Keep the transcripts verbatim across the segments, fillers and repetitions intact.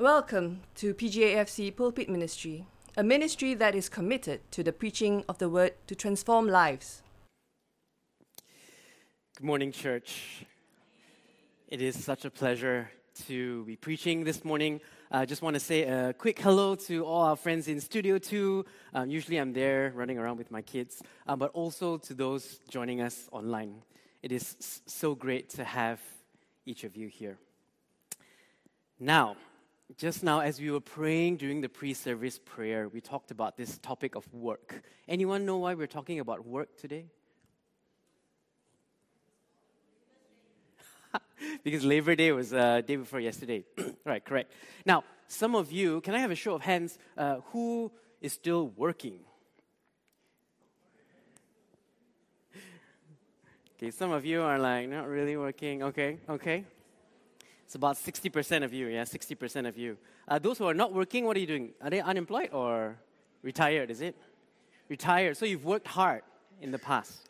Welcome to P G A F C Pulpit Ministry, a ministry that is committed to the preaching of the Word to transform lives. Good morning, church. It is such a pleasure to be preaching this morning. I uh, just want to say a quick hello to all our friends in Studio two. Um, usually I'm there running around with my kids, uh, but also to those joining us online. It is s- so great to have each of you here. Now, just now as we were praying during the pre-service prayer, we talked about this topic of work. Anyone know why we're talking about work today? Because Labor Day was uh, day before yesterday. Right, correct. Now, some of you, can I have a show of hands, uh, who is still working? Okay, some of you are like, not really working. Okay, okay. It's about sixty percent of you, yeah, sixty percent of you. Uh, those who are not working, what are you doing? Are they unemployed or retired, is it? Retired, so you've worked hard in the past.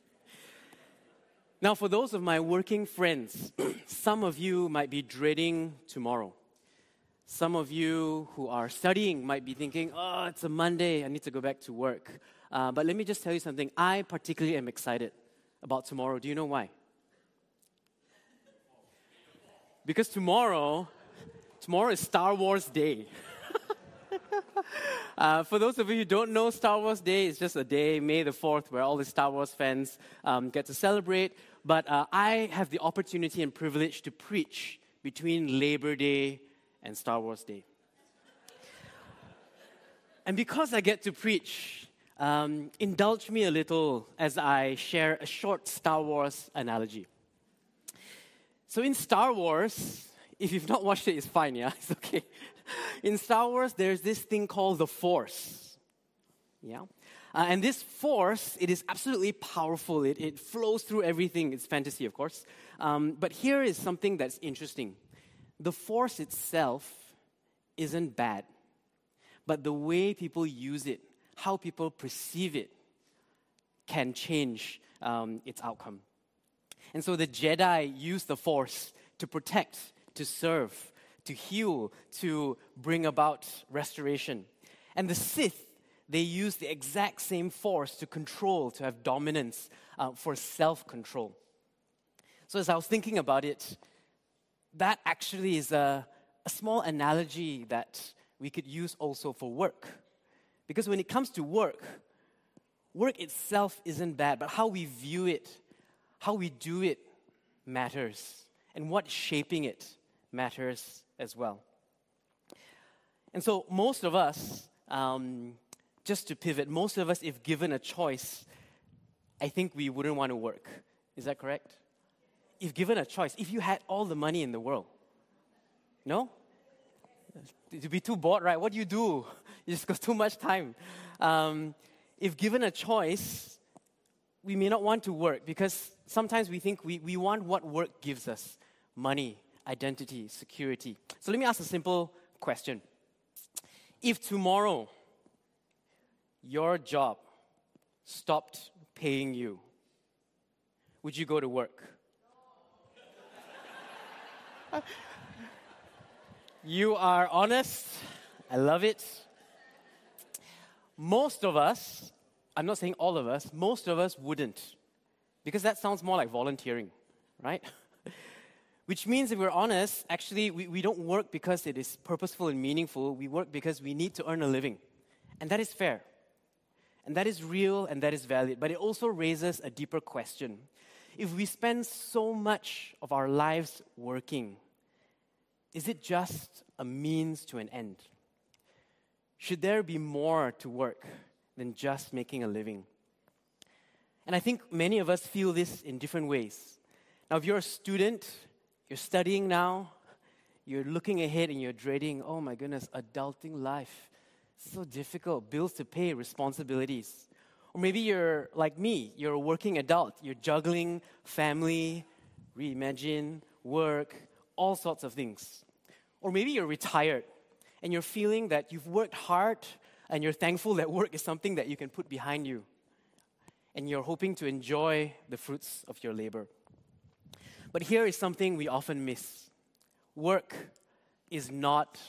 Now, for those of my working friends, some of you might be dreading tomorrow. Some of you who are studying might be thinking, oh, it's a Monday, I need to go back to work. Uh, but let me just tell you something. I particularly am excited about tomorrow. Do you know why? Because tomorrow, tomorrow is Star Wars Day. uh, for those of you who don't know, Star Wars Day is just a day, May the fourth, where all the Star Wars fans um, get to celebrate. But uh, I have the opportunity and privilege to preach between Labor Day and Star Wars Day. And because I get to preach, um, indulge me a little as I share a short Star Wars analogy. So in Star Wars, if you've not watched it, it's fine, yeah? It's okay. In Star Wars, there's this thing called the Force. Yeah? Uh, and this Force, it is absolutely powerful. It, it flows through everything. It's fantasy, of course. Um, but here is something that's interesting. The Force itself isn't bad. But the way people use it, how people perceive it, can change um, its outcome. And so the Jedi used the Force to protect, to serve, to heal, to bring about restoration. And the Sith, they used the exact same Force to control, to have dominance, uh, for self-control. So as I was thinking about it, that actually is a, a small analogy that we could use also for work. Because when it comes to work, work itself isn't bad, but how we view it, how we do it matters, and what's shaping it matters as well. And so most of us, um, just to pivot, most of us, if given a choice, I think we wouldn't want to work. Is that correct? If given a choice, if you had all the money in the world, no? You'd be too bored, right? What do you do? You just got too much time. Um, if given a choice, we may not want to work because sometimes we think we, we want what work gives us. Money, identity, security. So let me ask a simple question. If tomorrow your job stopped paying you, would you go to work? You are honest. I love it. Most of us, I'm not saying all of us, most of us wouldn't. Because that sounds more like volunteering, right? Which means, if we're honest, actually, we, we don't work because it is purposeful and meaningful. We work because we need to earn a living. And that is fair. And that is real and that is valid. But it also raises a deeper question. If we spend so much of our lives working, is it just a means to an end? Should there be more to work than just making a living? And I think many of us feel this in different ways. Now, if you're a student, you're studying now, you're looking ahead and you're dreading, oh my goodness, adulting life. It's so difficult, bills to pay, responsibilities. Or maybe you're like me, you're a working adult. You're juggling family, reimagine, work, all sorts of things. Or maybe you're retired and you're feeling that you've worked hard and you're thankful that work is something that you can put behind you. And you're hoping to enjoy the fruits of your labor. But here is something we often miss. Work is not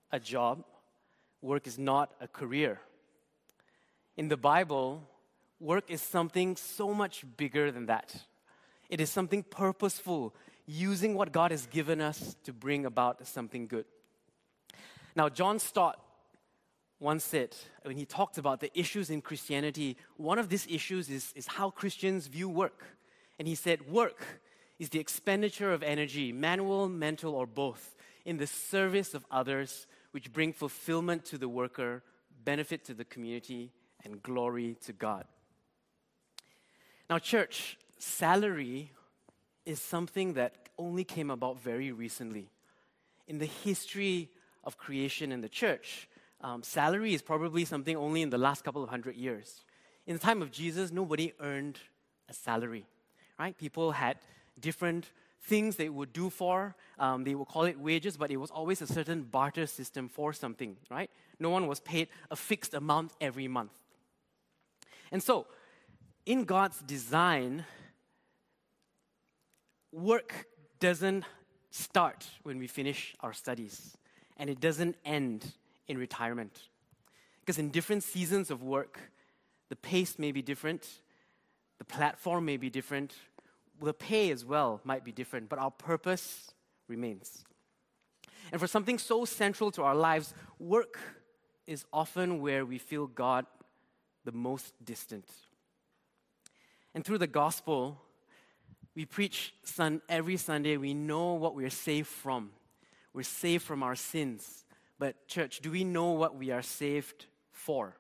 a job. Work is not a career. In the Bible, work is something so much bigger than that. It is something purposeful, using what God has given us to bring about something good. Now, John Stott once said, when he talked about the issues in Christianity, one of these issues is, is how Christians view work. And he said, work is the expenditure of energy, manual, mental, or both, in the service of others, which bring fulfillment to the worker, benefit to the community, and glory to God. Now, church, salary is something that only came about very recently. In the history of creation in the church, um, salary is probably something only in the last couple of hundred years. In the time of Jesus, nobody earned a salary, right? People had different things they would do for. Um, they would call it wages, but it was always a certain barter system for something, right? No one was paid a fixed amount every month. And so, in God's design, work doesn't start when we finish our studies, and it doesn't end in retirement. Because in different seasons of work, the pace may be different, the platform may be different, the pay as well might be different, but our purpose remains. And for something so central to our lives, work is often where we feel God the most distant. And through the gospel, we preach sun, every Sunday. We know what we're saved from. We're saved from our sins. But church, do we know what we are saved for?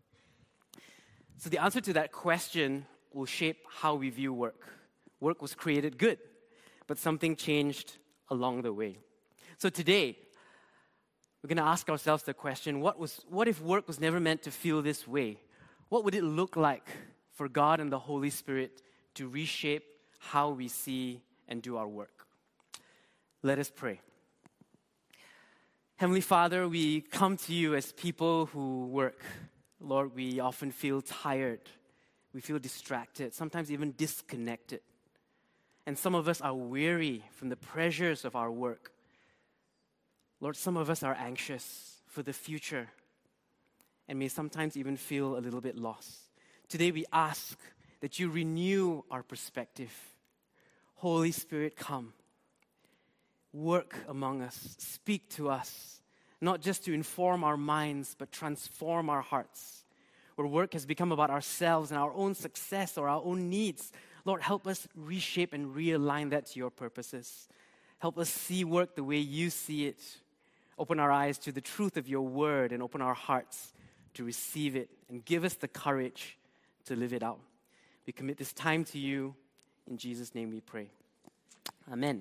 So the answer to that question will shape how we view work. Work was created good, but something changed along the way. So today, we're going to ask ourselves the question, what was, what if work was never meant to feel this way? What would it look like for God and the Holy Spirit to reshape how we see and do our work? Let us pray. Heavenly Father, we come to you as people who work. Lord, we often feel tired. We feel distracted, sometimes even disconnected. And some of us are weary from the pressures of our work. Lord, some of us are anxious for the future and may sometimes even feel a little bit lost. Today we ask that you renew our perspective. Holy Spirit, come. Work among us. Speak to us, not just to inform our minds, but transform our hearts. Where work has become about ourselves and our own success or our own needs, Lord, help us reshape and realign that to your purposes. Help us see work the way you see it. Open our eyes to the truth of your word and open our hearts to receive it and give us the courage to live it out. We commit this time to you. In Jesus' name we pray. Amen.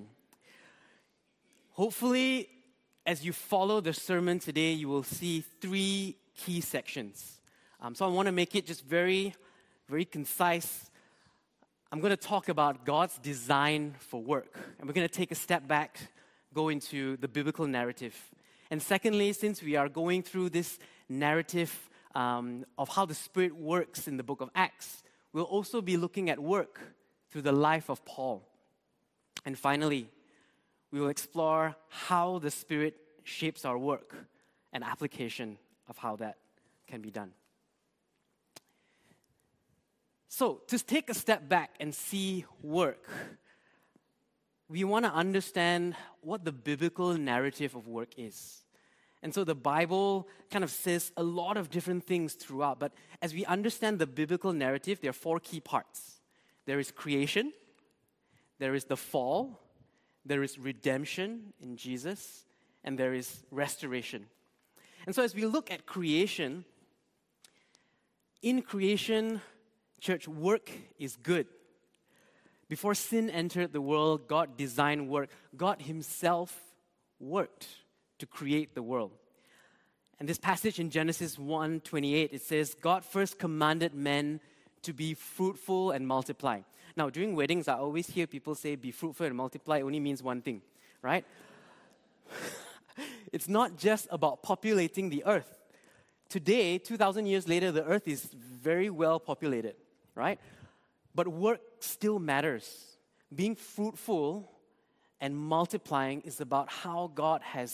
Hopefully, as you follow the sermon today, you will see three key sections. Um, so I want to make it just very, very concise. I'm going to talk about God's design for work. And we're going to take a step back, go into the biblical narrative. And secondly, since we are going through this narrative um, of how the Spirit works in the book of Acts, we'll also be looking at work through the life of Paul. And finally, we will explore how the Spirit shapes our work and application of how that can be done. So, to take a step back and see work, we want to understand what the biblical narrative of work is. And so the Bible kind of says a lot of different things throughout, but as we understand the biblical narrative, there are four key parts. There is creation, there is the fall, there is redemption in Jesus, and there is restoration. And so as we look at creation, in creation, church, work is good. Before sin entered the world, God designed work. God himself worked to create the world. And this passage in Genesis one twenty-eight, it says, God first commanded men to be fruitful and multiply. Now, during weddings, I always hear people say, be fruitful and multiply only means one thing, right? It's not just about populating the earth. Today, two thousand years later, the earth is very well populated, right? But work still matters. Being fruitful and multiplying is about how God has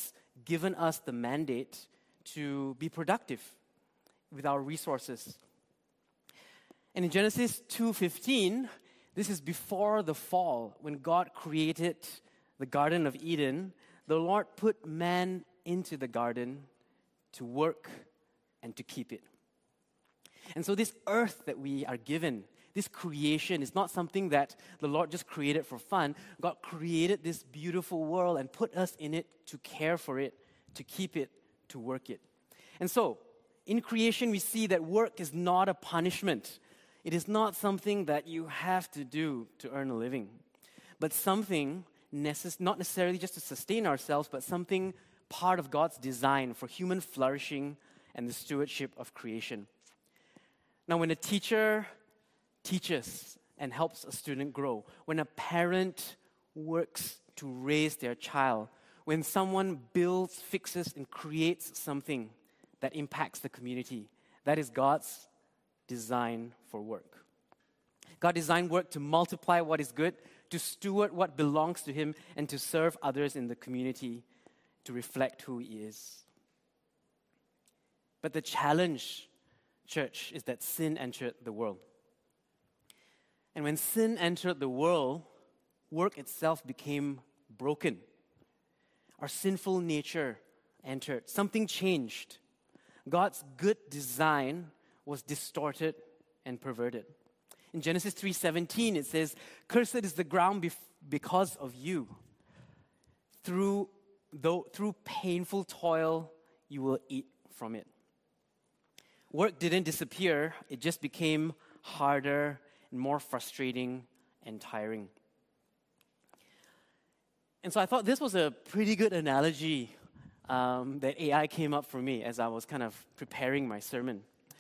given us the mandate to be productive with our resources. And in Genesis two fifteen, this is before the fall, when God created the Garden of Eden. The Lord put man into the garden to work and to keep it. And so this earth that we are given, this creation, is not something that the Lord just created for fun. God created this beautiful world and put us in it to care for it, to keep it, to work it. And so, in creation, we see that work is not a punishment. It is not something that you have to do to earn a living, but something necess- not necessarily just to sustain ourselves, but something part of God's design for human flourishing and the stewardship of creation. Now, when a teacher teaches and helps a student grow, when a parent works to raise their child, when someone builds, fixes, and creates something that impacts the community, that is God's design for work. God designed work to multiply what is good, to steward what belongs to Him, and to serve others in the community, to reflect who He is. But the challenge, church, is that sin entered the world. And when sin entered the world, work itself became broken. Our sinful nature entered. Something changed. God's good design was distorted and perverted. In Genesis three seventeen, it says, "Cursed is the ground bef- because of you. Through, though, through painful toil, you will eat from it." Work didn't disappear. It just became harder and more frustrating and tiring. And so I thought this was a pretty good analogy um, that A I came up for me as I was kind of preparing my sermon.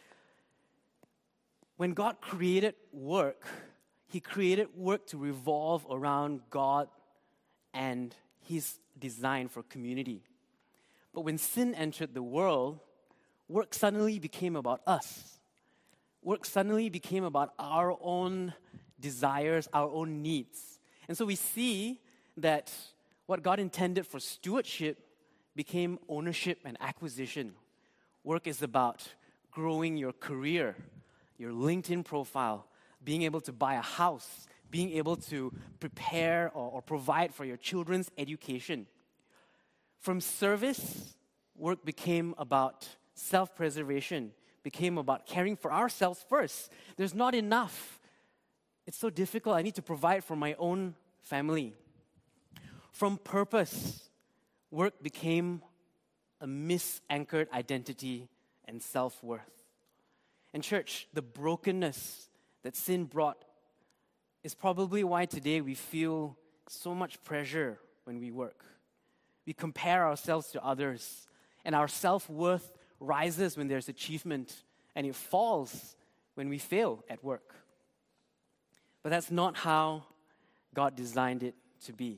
When God created work, He created work to revolve around God and His design for community. But when sin entered the world, work suddenly became about us. Work suddenly became about our own desires, our own needs. And so we see that what God intended for stewardship became ownership and acquisition. Work is about growing your career, your LinkedIn profile, being able to buy a house, being able to prepare or, or provide for your children's education. From service, work became about self-preservation, became about caring for ourselves first. There's not enough. It's so difficult. I need to provide for my own family. From purpose, work became a misanchored identity and self-worth. And church, the brokenness that sin brought is probably why today we feel so much pressure when we work. We compare ourselves to others, and our self-worth rises when there's achievement, and it falls when we fail at work. But that's not how God designed it to be.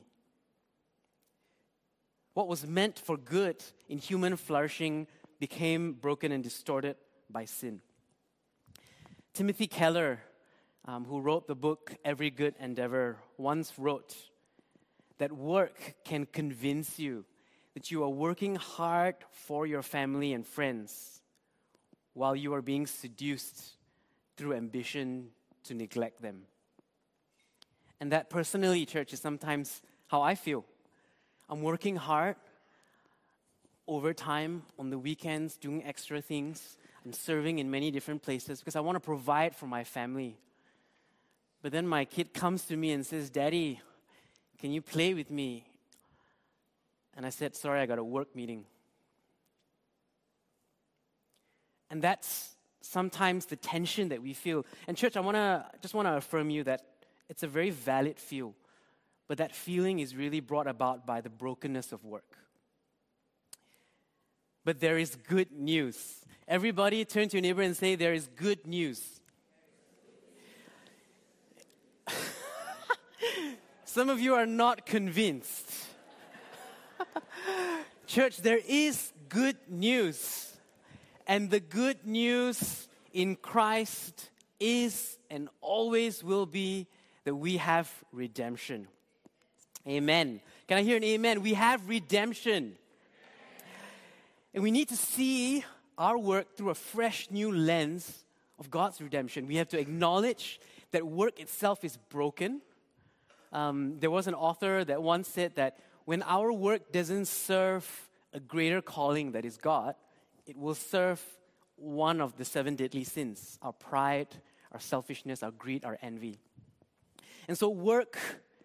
What was meant for good in human flourishing became broken and distorted by sin. Timothy Keller, um, who wrote the book Every Good Endeavor, once wrote that work can convince you that you are working hard for your family and friends while you are being seduced through ambition to neglect them. And that personally, church, is sometimes how I feel. I'm working hard overtime on the weekends, doing extra things. I'm serving in many different places because I want to provide for my family. But then my kid comes to me and says, "Daddy, can you play with me?" And I said, "Sorry, I got a work meeting." And that's sometimes the tension that we feel. And church, I wanna just want to affirm you that it's a very valid feel. But that feeling is really brought about by the brokenness of work. But there is good news. Everybody turn to your neighbor and say, "There is good news." Some of you are not convinced. Church, there is good news. And the good news in Christ is and always will be that we have redemption. Amen. Can I hear an amen? We have redemption. And we need to see our work through a fresh new lens of God's redemption. We have to acknowledge that work itself is broken. Um, there was an author that once said that when our work doesn't serve a greater calling that is God, it will serve one of the seven deadly sins: our pride, our selfishness, our greed, our envy. And so work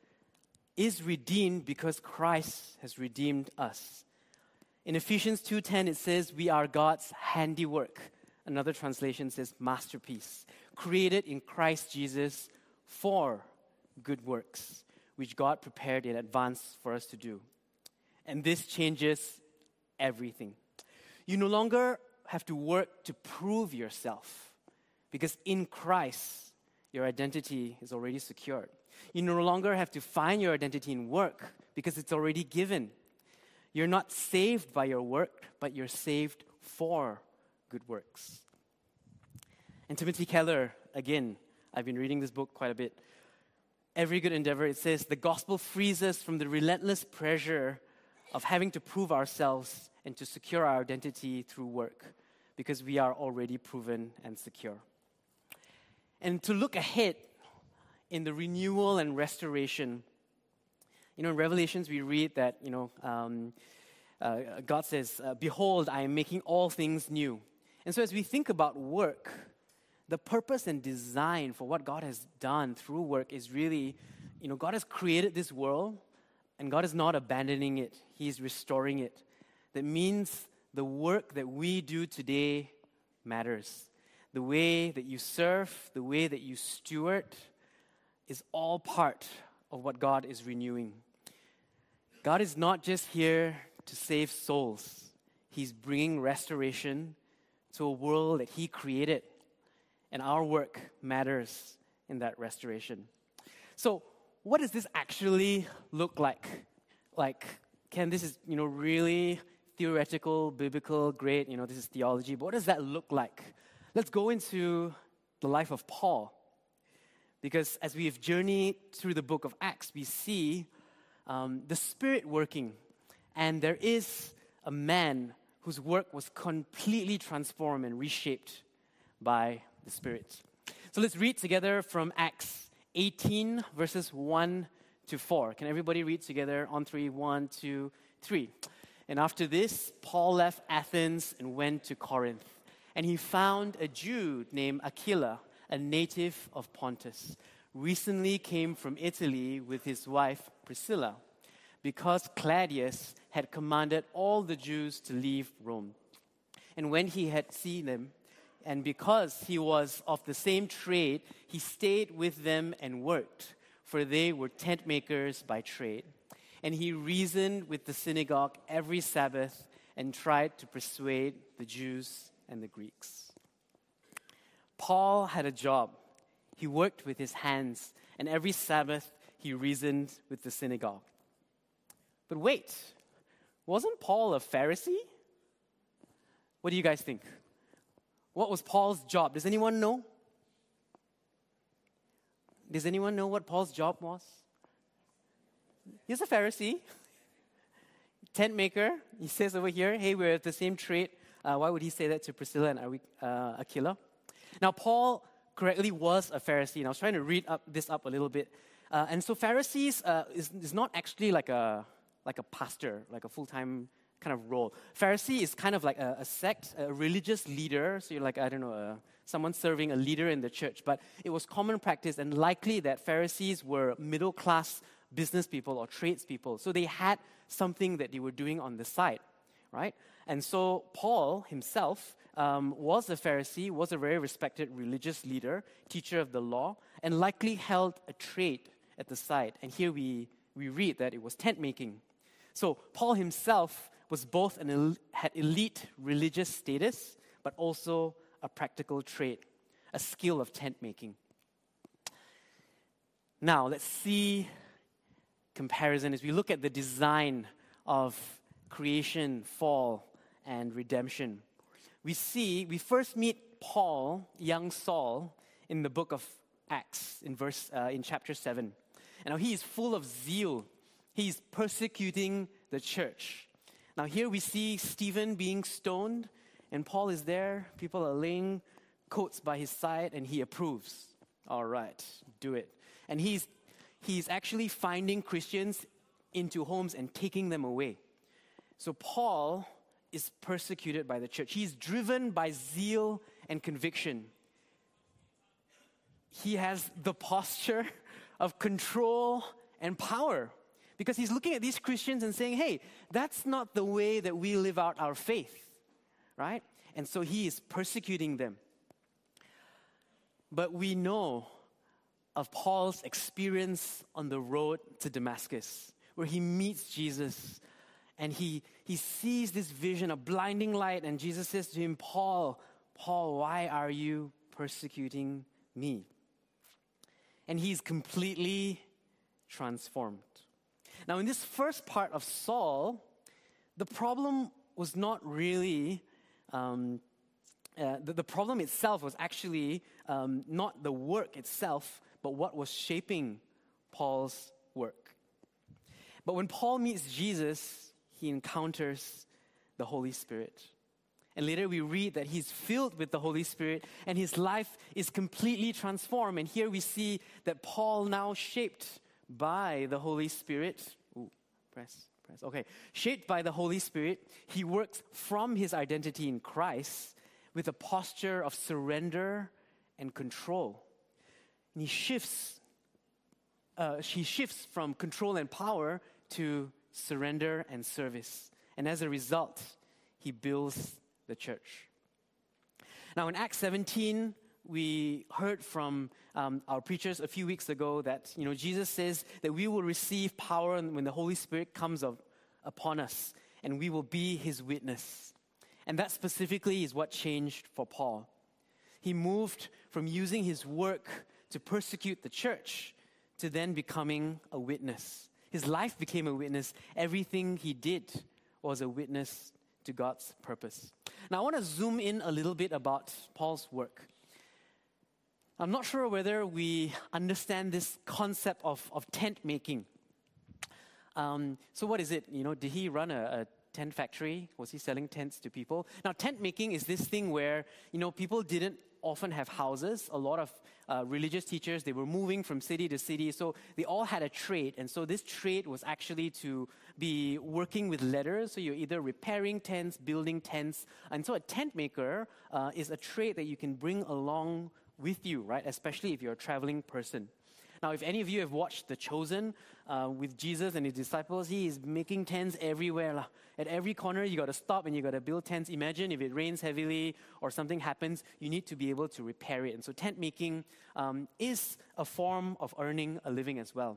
is redeemed because Christ has redeemed us. In Ephesians two ten, it says, we are God's handiwork. Another translation says, masterpiece, created in Christ Jesus for good works, which God prepared in advance for us to do. And this changes everything. You no longer have to work to prove yourself, because in Christ, your identity is already secured. You no longer have to find your identity in work, because it's already given. You're not saved by your work, but you're saved for good works. And Timothy Keller, again, I've been reading this book quite a bit. Every good endeavor, it says, the gospel frees us from the relentless pressure of having to prove ourselves and to secure our identity through work, because we are already proven and secure. And to look ahead in the renewal and restoration, you know, in Revelations we read that, you know, um, uh, God says, uh, behold, I am making all things new. And so as we think about work, the purpose and design for what God has done through work is really, you know, God has created this world, and God is not abandoning it. He is restoring it. That means the work that we do today matters. The way that you serve, the way that you steward is all part of what God is renewing. God is not just here to save souls. He's bringing restoration to a world that He created. And our work matters in that restoration. So, what does this actually look like? Like, Ken, this is, you know, really theoretical, biblical, great, you know, this is theology, but what does that look like? Let's go into the life of Paul. Because as we have journeyed through the book of Acts, we see um, the Spirit working. And there is a man whose work was completely transformed and reshaped by the Spirit. So let's read together from Acts eighteen, verses one to four. Can everybody read together on three? One, two, three. And after this, Paul left Athens and went to Corinth. And he found a Jew named Aquila, a native of Pontus, recently came from Italy with his wife Priscilla, because Claudius had commanded all the Jews to leave Rome. And when he had seen them, and because he was of the same trade, he stayed with them and worked, for they were tent makers by trade. And he reasoned with the synagogue every Sabbath and tried to persuade the Jews and the Greeks. Paul had a job. He worked with his hands, and every Sabbath he reasoned with the synagogue. But wait, wasn't Paul a Pharisee? What do you guys think? What was Paul's job? Does anyone know? Does anyone know what Paul's job was? He's a Pharisee, tent maker. He says over here, hey, we're at the same trade. Uh, why would he say that to Priscilla and uh, Aquila? Now, Paul correctly was a Pharisee, and I was trying to read up this up a little bit. Uh, and so Pharisees uh, is, is not actually like a like a pastor, like a full-time kind of role. Pharisee is kind of like a, a sect, a religious leader. So you're like, I don't know, uh, someone serving a leader in the church. But it was common practice and likely that Pharisees were middle-class business people or tradespeople. So they had something that they were doing on the side, right? And so Paul himself um, was a Pharisee, was a very respected religious leader, teacher of the law, and likely held a trade at the side. And here we, we read that it was tent making. So Paul himself was both an el- had elite religious status, but also a practical trade, a skill of tent making. Now let's see comparison as we look at the design of creation, fall, and redemption. We see, we first meet Paul, young Saul, in the book of Acts, in verse, uh, in chapter seven. And now he is full of zeal. He's persecuting the church. Now here we see Stephen being stoned, and Paul is there. People are laying coats by his side, and he approves. All right, do it. And he's he's actually finding Christians into homes and taking them away. So Paul is persecuted by the church. He's driven by zeal and conviction. He has the posture of control and power because he's looking at these Christians and saying, hey, that's not the way that we live out our faith, right? And so he is persecuting them. But we know of Paul's experience on the road to Damascus, where he meets Jesus and he, he sees this vision, a blinding light, and Jesus says to him, Paul, Paul, why are you persecuting me? And he's completely transformed. Now, in this first part of Saul, the problem was not really, um, uh, the, the problem itself was actually um, not the work itself, but what was shaping Paul's work. But when Paul meets Jesus, he encounters the Holy Spirit. And later we read that he's filled with the Holy Spirit and his life is completely transformed. And here we see that Paul, now shaped by the Holy Spirit, ooh, press, press, okay, shaped by the Holy Spirit, he works from his identity in Christ with a posture of surrender and control. And he shifts, uh, he shifts from control and power to surrender and service. And as a result, he builds the church. Now in Acts seventeen, we heard from um, our preachers a few weeks ago that, you know, Jesus says that we will receive power when the Holy Spirit comes of, upon us, and we will be his witness. And that specifically is what changed for Paul. He moved from using his work to persecute the church to then becoming a witness. His life became a witness. Everything he did was a witness to God's purpose. Now, I want to zoom in a little bit about Paul's work. I'm not sure whether we understand this concept of, of tent making. Um, so what is it? You know, did he run a, a tent factory? Was he selling tents to people? Now, tent making is this thing where, you know, people didn't often have houses. A lot of uh, religious teachers, they were moving from city to city, so they all had a trade. And so this trade was actually to be working with letters. So you're either repairing tents, building tents. And so a tent maker uh, is a trade that you can bring along with you, right? Especially if you're a traveling person. Now, if any of you have watched The Chosen uh, with Jesus and his disciples, he is making tents everywhere. Lah. At every corner, you got to stop and you got to build tents. Imagine if it rains heavily or something happens, you need to be able to repair it. And so tent making um, is a form of earning a living as well.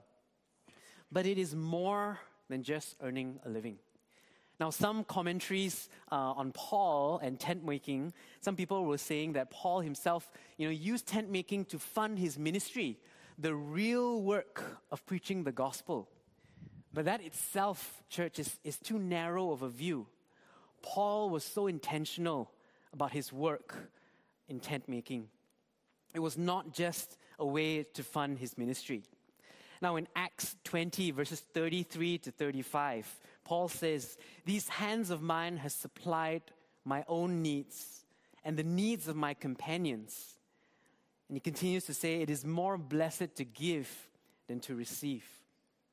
But it is more than just earning a living. Now, some commentaries uh, on Paul and tent making, some people were saying that Paul himself, you know, used tent making to fund his ministry, the real work of preaching the gospel. But that itself, church, is, is too narrow of a view. Paul was so intentional about his work in tent making. It was not just a way to fund his ministry. Now in Acts twenty, verses thirty-three to thirty-five, Paul says, "These hands of mine have supplied my own needs and the needs of my companions." And he continues to say, "It is more blessed to give than to receive."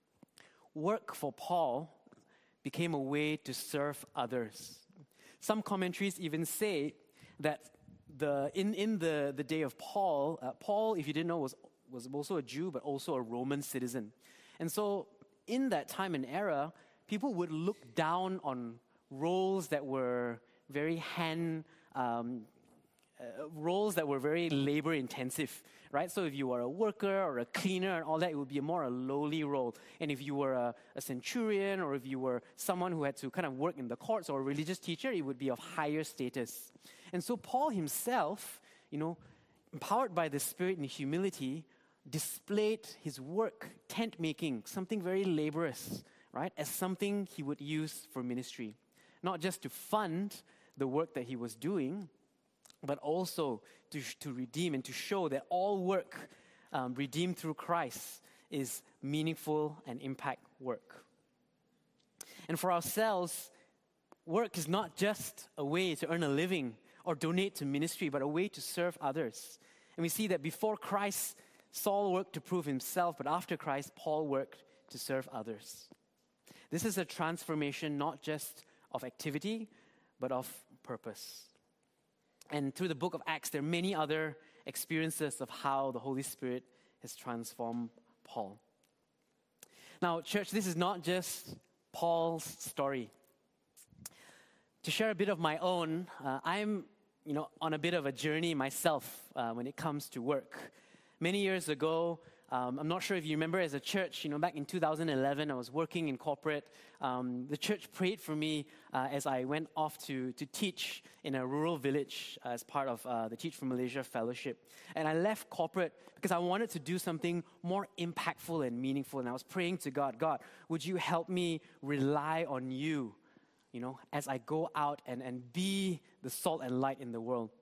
Work for Paul became a way to serve others. Some commentaries even say that the in, in the, the day of Paul, uh, Paul, if you didn't know, was, was also a Jew, but also a Roman citizen. And so in that time and era, people would look down on roles that were very hand um, Uh, roles that were very labor intensive, right? So if you were a worker or a cleaner and all that, it would be a more a lowly role. And if you were a, a centurion or if you were someone who had to kind of work in the courts or a religious teacher, it would be of higher status. And so Paul himself, you know, empowered by the Spirit and humility, displayed his work, tent making, something very laborious, right, as something he would use for ministry. Not just to fund the work that he was doing, but also to, to redeem and to show that all work um, redeemed through Christ is meaningful and impact work. And for ourselves, work is not just a way to earn a living or donate to ministry, but a way to serve others. And we see that before Christ, Saul worked to prove himself, but after Christ, Paul worked to serve others. This is a transformation not just of activity, but of purpose. And through the book of Acts, there are many other experiences of how the Holy Spirit has transformed Paul. Now, church, this is not just Paul's story. To share a bit of my own, uh, I'm, you know, on a bit of a journey myself uh, when it comes to work. Many years ago, um, I'm not sure if you remember, as a church, you know, back in two thousand eleven, I was working in corporate. Um, the church prayed for me uh, as I went off to, to teach in a rural village uh, as part of uh, the Teach for Malaysia Fellowship. And I left corporate because I wanted to do something more impactful and meaningful. And I was praying to God, God, would you help me rely on you, you know, as I go out and, and be the salt and light in the world.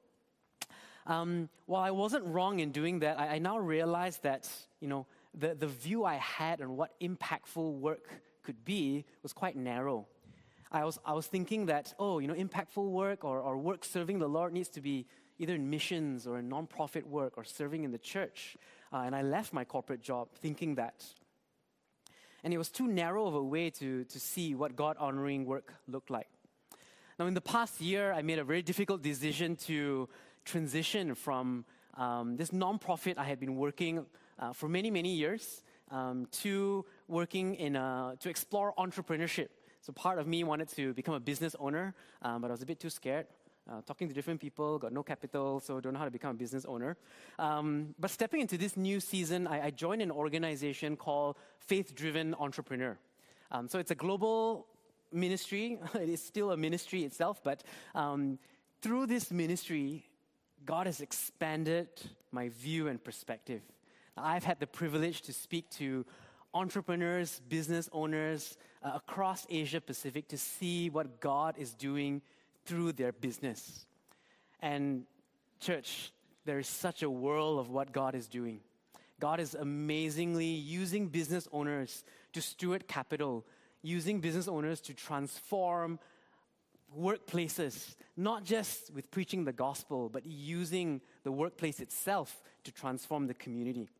Um, while I wasn't wrong in doing that, I, I now realize that, you know, the, the view I had on what impactful work could be was quite narrow. I was, I was thinking that, oh, you know, impactful work or, or work serving the Lord needs to be either in missions or in non-profit work or serving in the church. Uh, and I left my corporate job thinking that. And it was too narrow of a way to, to see what God-honoring work looked like. Now, in the past year, I made a very difficult decision to transition from um, this non-profit I had been working uh, for many, many years um, to working in a, to explore entrepreneurship. So part of me wanted to become a business owner, um, but I was a bit too scared. Uh, talking to different people, got no capital, so don't know how to become a business owner. Um, but stepping into this new season, I, I joined an organization called Faith Driven Entrepreneur. Um, so it's a global ministry. It is still a ministry itself, but um, through this ministry, God has expanded my view and perspective. I've had the privilege to speak to entrepreneurs, business owners uh, across Asia Pacific to see what God is doing through their business. And church, there is such a world of what God is doing. God is amazingly using business owners to steward capital, using business owners to transform workplaces, not just with preaching the gospel, but using the workplace itself to transform the community.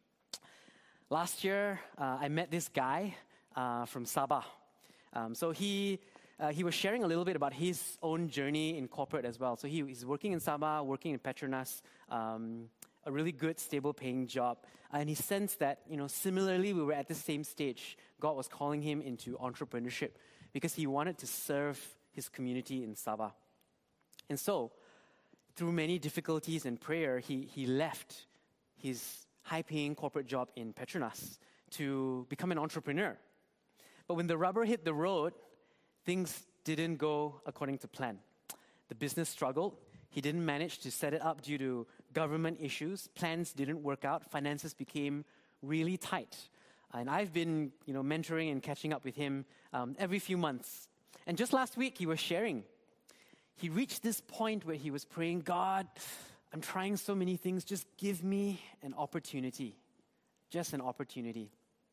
Last year, uh, I met this guy uh, from Sabah. Um, so he uh, he was sharing a little bit about his own journey in corporate as well. So he, he's working in Sabah, working in Petronas, um, a really good, stable-paying job. And he sensed that, you know, similarly, we were at the same stage. God was calling him into entrepreneurship because he wanted to serve his community in Sabah. And so, through many difficulties and prayer, he, he left his high-paying corporate job in Petronas to become an entrepreneur. But when the rubber hit the road, things didn't go according to plan. The business struggled. He didn't manage to set it up due to government issues. Plans didn't work out. Finances became really tight. And I've been, you know, mentoring and catching up with him um, every few months. And just last week, he was sharing. He reached this point where he was praying, God, I'm trying so many things. Just give me an opportunity. Just an opportunity.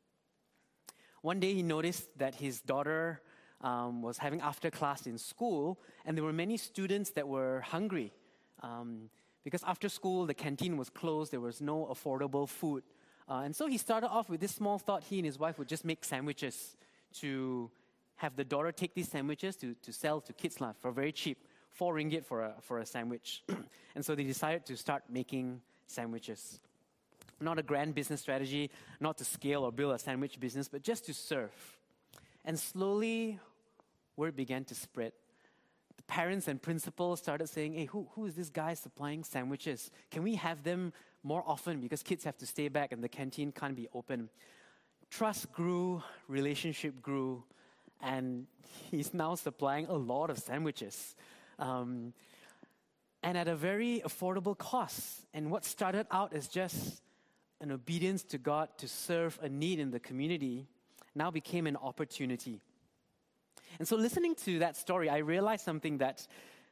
One day, he noticed that his daughter um, was having after class in school, and there were many students that were hungry. Um, because after school, the canteen was closed. There was no affordable food. Uh, and so he started off with this small thought. He and his wife would just make sandwiches to have the daughter take these sandwiches to, to sell to kids for very cheap, four ringgit for a, for a sandwich. And so they decided to start making sandwiches. Not a grand business strategy, not to scale or build a sandwich business, but just to serve. And slowly, word began to spread. The parents and principals started saying, hey, who, who is this guy supplying sandwiches? Can we have them more often because kids have to stay back and the canteen can't be open? Trust grew, relationship grew, and he's now supplying a lot of sandwiches. Um, and at a very affordable cost. And what started out as just an obedience to God to serve a need in the community now became an opportunity. And so listening to that story, I realized something that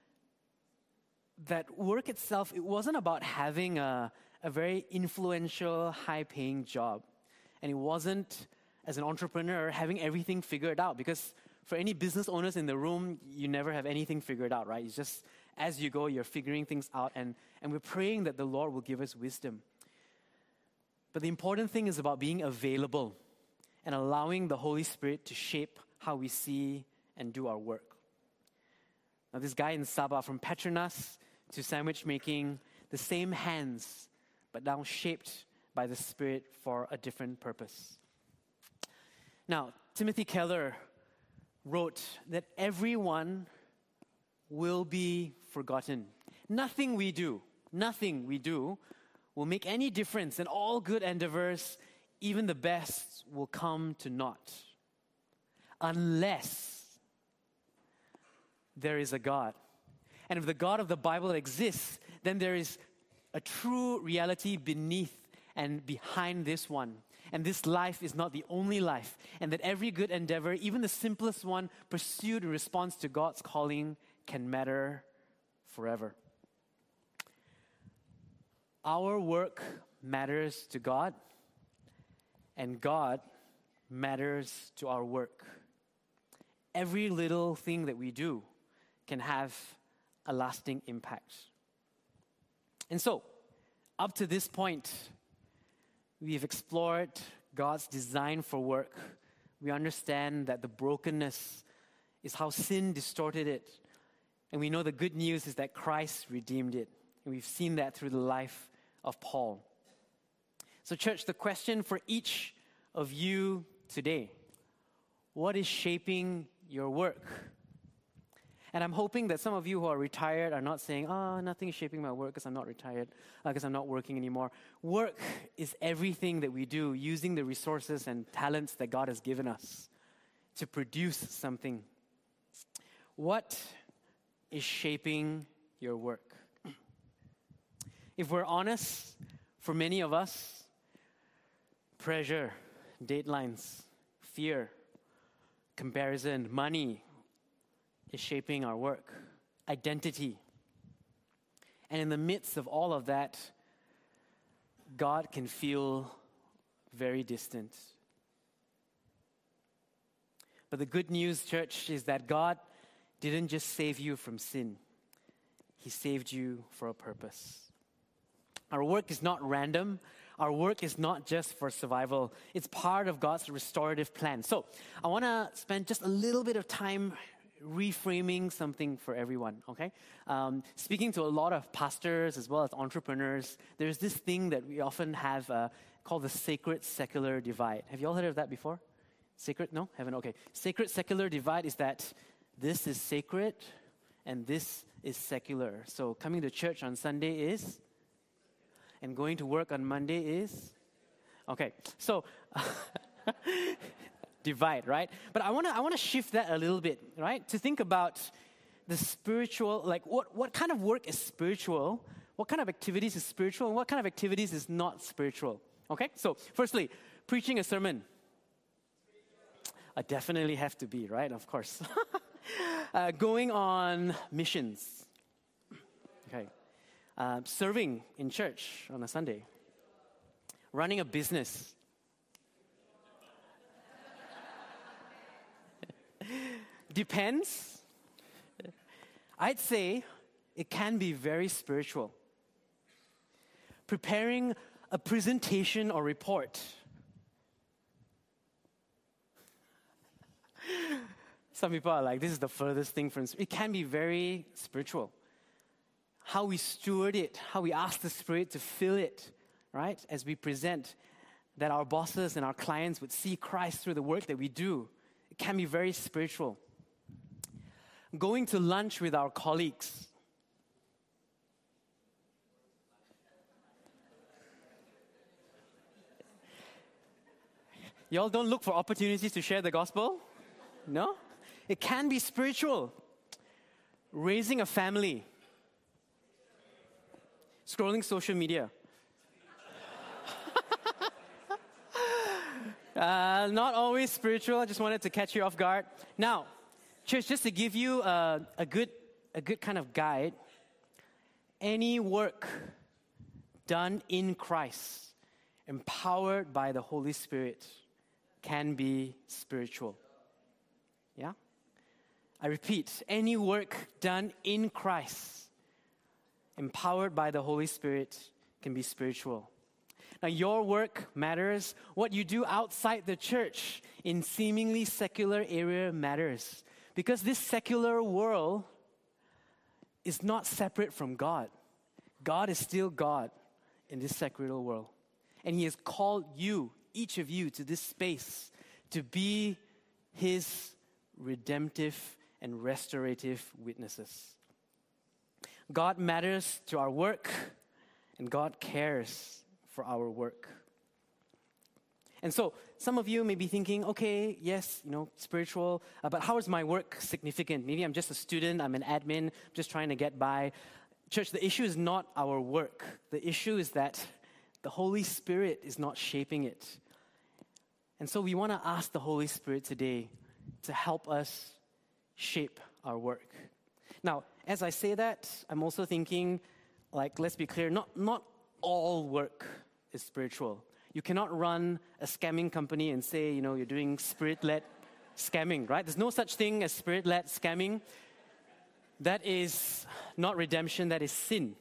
that work itself, it wasn't about having a, a very influential, high-paying job. And it wasn't, as an entrepreneur, having everything figured out. Because For any business owners in the room, you never have anything figured out, right? It's just as you go, you're figuring things out, and, and we're praying that the Lord will give us wisdom. But the important thing is about being available and allowing the Holy Spirit to shape how we see and do our work. Now, this guy in Sabah, from Petronas to sandwich making, the same hands, but now shaped by the Spirit for a different purpose. Now, Timothy Keller wrote that everyone will be forgotten. Nothing we do, nothing we do will make any difference, and all good endeavors, even the best, will come to naught. Unless there is a God. And if the God of the Bible exists, then there is a true reality beneath and behind this one. And this life is not the only life. And that every good endeavor, even the simplest one, pursued in response to God's calling, can matter forever. Our work matters to God, and God matters to our work. Every little thing that we do can have a lasting impact. And so, up to this point, we've explored God's design for work. We understand that the brokenness is how sin distorted it. And we know the good news is that Christ redeemed it. And we've seen that through the life of Paul. So, church, the question for each of you today: what is shaping your work? And I'm hoping that some of you who are retired are not saying, oh, nothing is shaping my work because I'm not retired, because I'm not working anymore. Work is everything that we do using the resources and talents that God has given us to produce something. What is shaping your work? If we're honest, for many of us, pressure, deadlines, fear, comparison, money is shaping our work, identity. And in the midst of all of that, God can feel very distant. But the good news, church, is that God didn't just save you from sin. He saved you for a purpose. Our work is not random. Our work is not just for survival. It's part of God's restorative plan. So I want to spend just a little bit of time reframing something for everyone, okay? Um, speaking to a lot of pastors as well as entrepreneurs, there's this thing that we often have uh, called the sacred secular divide. Have you all heard of that before? Sacred? No? Haven't? Okay. Sacred secular divide is that this is sacred and this is secular. So coming to church on Sunday is, and going to work on Monday is, okay. So divide, right? But I want to I want to shift that a little bit, right? To think about the spiritual, like what, what kind of work is spiritual, what kind of activities is spiritual, and what kind of activities is not spiritual, okay? So firstly, preaching a sermon. I definitely have to be, right? Of course. uh, going on missions, okay? Uh, serving in church on a Sunday. Running a business. Depends. I'd say it can be very spiritual. Preparing a presentation or report. Some people are like, this is the furthest thing from... It can be very spiritual. How we steward it, how we ask the Spirit to fill it, right? As we present, that our bosses and our clients would see Christ through the work that we do. It can be very spiritual. Going to lunch with our colleagues. Y'all don't look for opportunities to share the gospel? No? It can be spiritual. Raising a family. Scrolling social media. uh, not always spiritual. I just wanted to catch you off guard. Now, church, just to give you a, a good, a good kind of guide, any work done in Christ, empowered by the Holy Spirit, can be spiritual. Yeah? I repeat, any work done in Christ, empowered by the Holy Spirit, can be spiritual. Now, your work matters. What you do outside the church in seemingly secular area matters. Because this secular world is not separate from God. God is still God in this secular world. And He has called you, each of you, to this space to be His redemptive and restorative witnesses. God matters to our work, and God cares for our work. And so, some of you may be thinking, okay, yes, you know, spiritual, uh, but how is my work significant? Maybe I'm just a student, I'm an admin, just trying to get by. Church, the issue is not our work. The issue is that the Holy Spirit is not shaping it. And so we want to ask the Holy Spirit today to help us shape our work. Now, as I say that, I'm also thinking, like, let's be clear, not, not all work is spiritual. You cannot run a scamming company and say, you know, you're doing spirit-led scamming, right? There's no such thing as spirit-led scamming. That is not redemption, that is sin.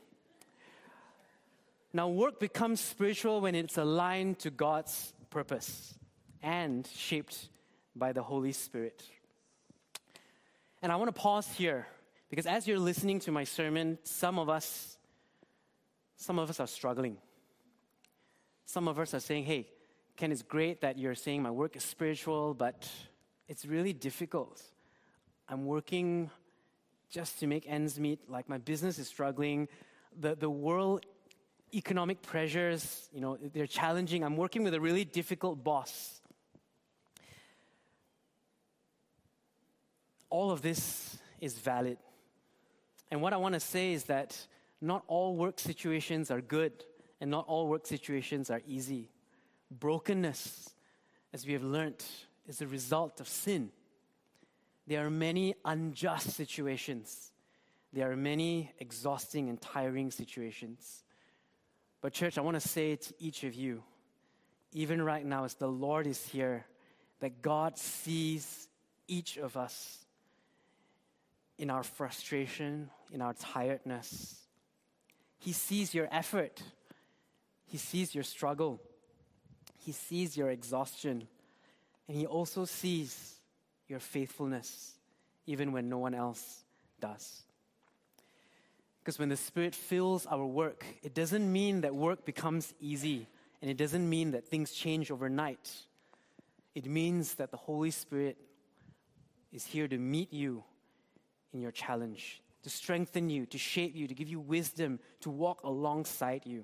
Now, work becomes spiritual when it's aligned to God's purpose and shaped by the Holy Spirit. And I want to pause here, because as you're listening to my sermon, some of us, some of us are struggling. Some of us are saying, hey, Ken, it's great that you're saying my work is spiritual, but it's really difficult. I'm working just to make ends meet, like my business is struggling. The, the world economic pressures, you know, they're challenging. I'm working with a really difficult boss. All of this is valid. And what I want to say is that not all work situations are good, and not all work situations are easy. Brokenness, as we have learned, is a result of sin. There are many unjust situations. There are many exhausting and tiring situations. But church, I want to say to each of you, even right now as the Lord is here, that God sees each of us in our frustration, in our tiredness. He sees your effort. He sees your struggle. He sees your exhaustion. And He also sees your faithfulness, even when no one else does. Because when the Spirit fills our work, it doesn't mean that work becomes easy, and it doesn't mean that things change overnight. It means that the Holy Spirit is here to meet you in your challenge, to strengthen you, to shape you, to give you wisdom, to walk alongside you.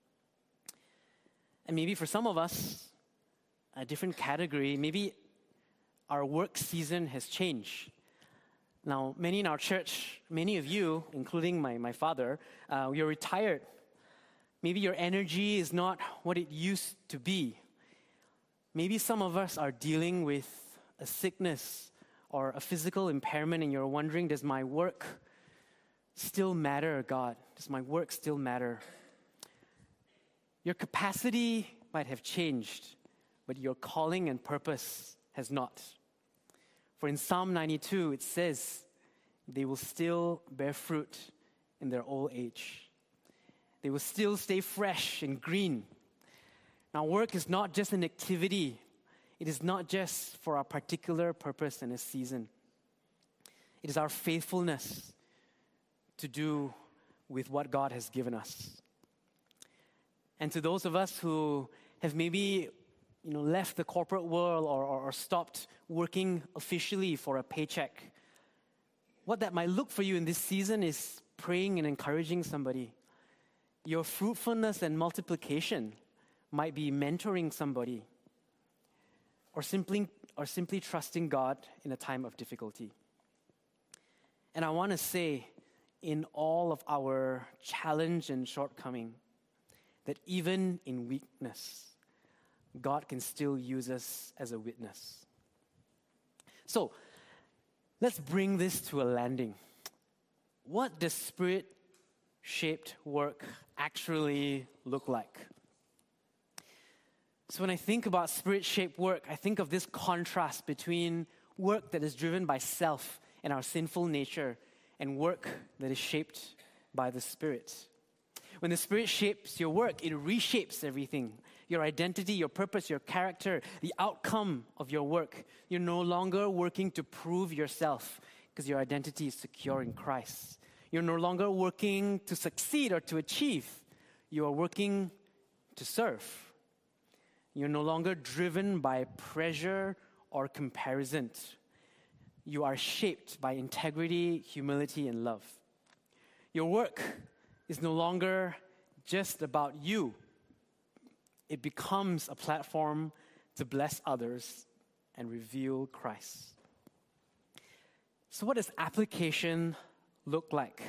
And maybe for some of us, a different category, maybe our work season has changed. Now, many in our church, many of you, including my, my father, uh, you're retired. Maybe your energy is not what it used to be. Maybe some of us are dealing with a sickness or a physical impairment, and you're wondering, does my work still matter, God? Does my work still matter? Your capacity might have changed, but your calling and purpose has not. For in Psalm ninety-two, it says, they will still bear fruit in their old age. They will still stay fresh and green. Now, work is not just an activity. It is not just for a particular purpose and a season. It is our faithfulness to do with what God has given us. And to those of us who have maybe, you know, left the corporate world or, or, or stopped working officially for a paycheck, what that might look for you in this season is praying and encouraging somebody. Your fruitfulness and multiplication might be mentoring somebody, or simply, or simply trusting God in a time of difficulty. And I want to say, in all of our challenge and shortcoming, that even in weakness, God can still use us as a witness. So, let's bring this to a landing. What does Spirit-shaped work actually look like? So when I think about Spirit-shaped work, I think of this contrast between work that is driven by self and our sinful nature and work that is shaped by the Spirit. When the Spirit shapes your work, it reshapes everything. Your identity, your purpose, your character, the outcome of your work. You're no longer working to prove yourself because your identity is secure in Christ. You're no longer working to succeed or to achieve. You are working to serve. You're no longer driven by pressure or comparison. You are shaped by integrity, humility, and love. Your work is no longer just about you. It becomes a platform to bless others and reveal Christ. So what does application look like?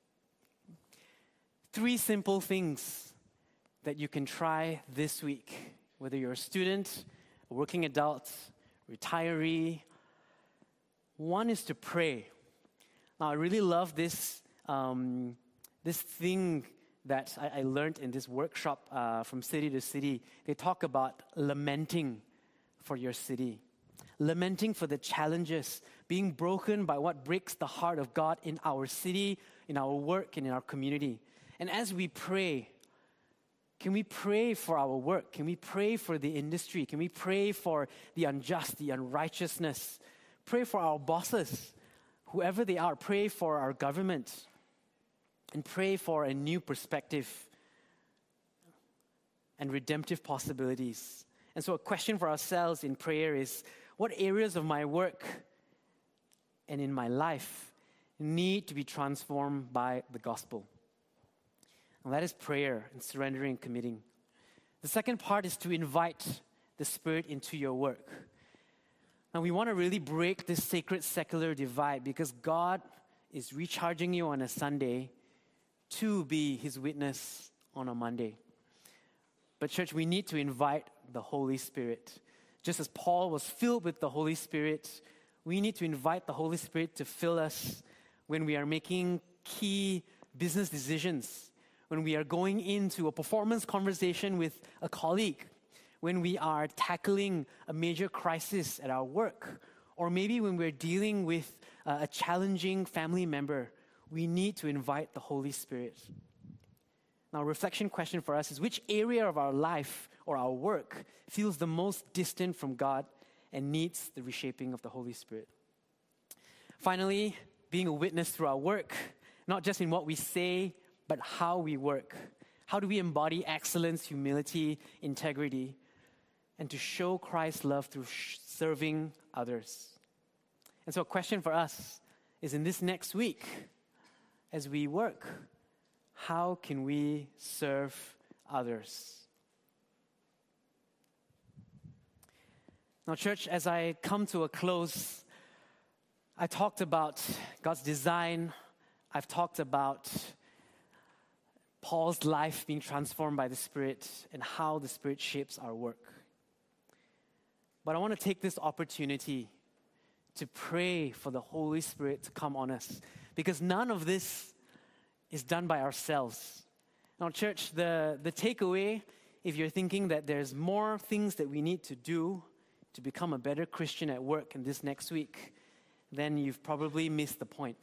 Three simple things that you can try this week, whether you're a student, a working adult, retiree. One is to pray. Now, I really love this um, this thing that I, I learned in this workshop uh, from City to City. They talk about lamenting for your city, lamenting for the challenges, being broken by what breaks the heart of God in our city, in our work, and in our community. And as we pray, can we pray for our work? Can we pray for the industry? Can we pray for the unjust, the unrighteousness? Pray for our bosses, whoever they are. Pray for our government. And pray for a new perspective and redemptive possibilities. And so a question for ourselves in prayer is, what areas of my work and in my life need to be transformed by the gospel? And that is prayer and surrendering and committing. The second part is to invite the Spirit into your work. And we want to really break this sacred-secular divide because God is recharging you on a Sunday to be His witness on a Monday. But church, we need to invite the Holy Spirit. Just as Paul was filled with the Holy Spirit, we need to invite the Holy Spirit to fill us when we are making key business decisions, when we are going into a performance conversation with a colleague, when we are tackling a major crisis at our work, or maybe when we're dealing with uh, a challenging family member. We need to invite the Holy Spirit. Now, a reflection question for us is, which area of our life or our work feels the most distant from God and needs the reshaping of the Holy Spirit? Finally, being a witness through our work, not just in what we say, but how we work. How do we embody excellence, humility, integrity, and to show Christ's love through sh- serving others? And so a question for us is, in this next week, as we work, how can we serve others? Now, church, as I come to a close, I talked about God's design. I've talked about Paul's life being transformed by the Spirit and how the Spirit shapes our work. But I want to take this opportunity to pray for the Holy Spirit to come on us, because none of this is done by ourselves. Now, church, the, the takeaway, if you're thinking that there's more things that we need to do to become a better Christian at work in this next week, then you've probably missed the point.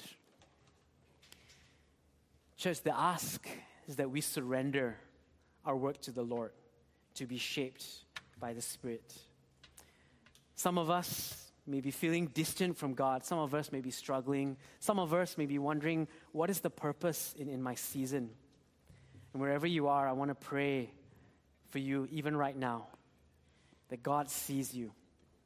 Church, the ask is that we surrender our work to the Lord to be shaped by the Spirit. Some of us may be feeling distant from God. Some of us may be struggling. Some of us may be wondering, what is the purpose in, in my season? And wherever you are, I want to pray for you, even right now, that God sees you.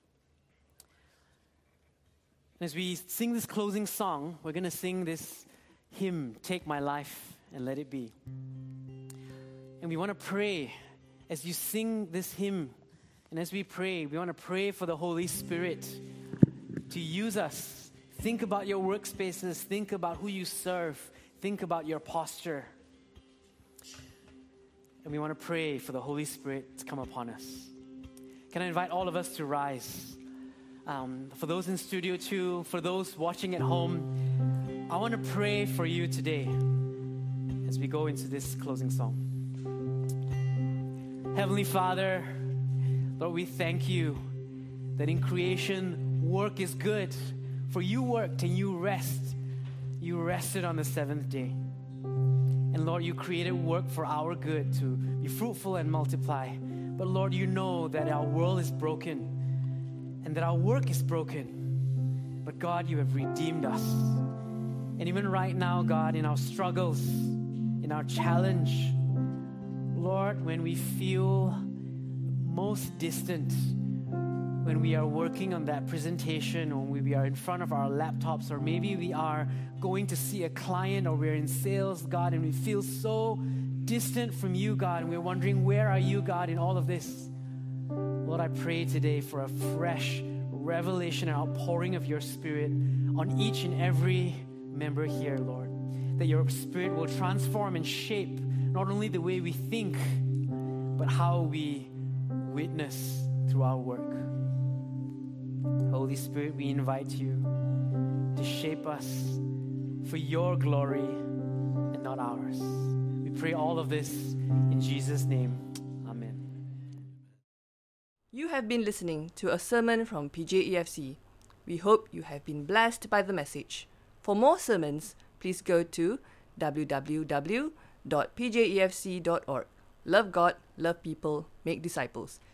And as we sing this closing song, we're going to sing this hymn, Take My Life and Let It Be. And we want to pray as you sing this hymn. And as we pray, we want to pray for the Holy Spirit to use us. Think about your workspaces. Think about who you serve. Think about your posture. And we want to pray for the Holy Spirit to come upon us. Can I invite all of us to rise? Um, for those in Studio two, for those watching at home, I want to pray for you today as we go into this closing song. Heavenly Father, Lord, we thank you that in creation, work is good. For you worked and you rest. You rested on the seventh day. And Lord, you created work for our good to be fruitful and multiply. But Lord, you know that our world is broken and that our work is broken. But God, you have redeemed us. And even right now, God, in our struggles, in our challenge, Lord, when we feel most distant, when we are working on that presentation, or when we are in front of our laptops, or maybe we are going to see a client, or we're in sales, God, and we feel so distant from you, God, and we're wondering, where are you, God, in all of this? Lord, I pray today for a fresh revelation and outpouring of your Spirit on each and every member here, Lord, that your Spirit will transform and shape not only the way we think, but how we witness through our work. Holy Spirit, we invite you to shape us for your glory and not ours. We pray all of this in Jesus' name. Amen. You have been listening to a sermon from P J E F C. We hope you have been blessed by the message. For more sermons, please go to w w w dot p j e f c dot org. Love God, love people, make disciples.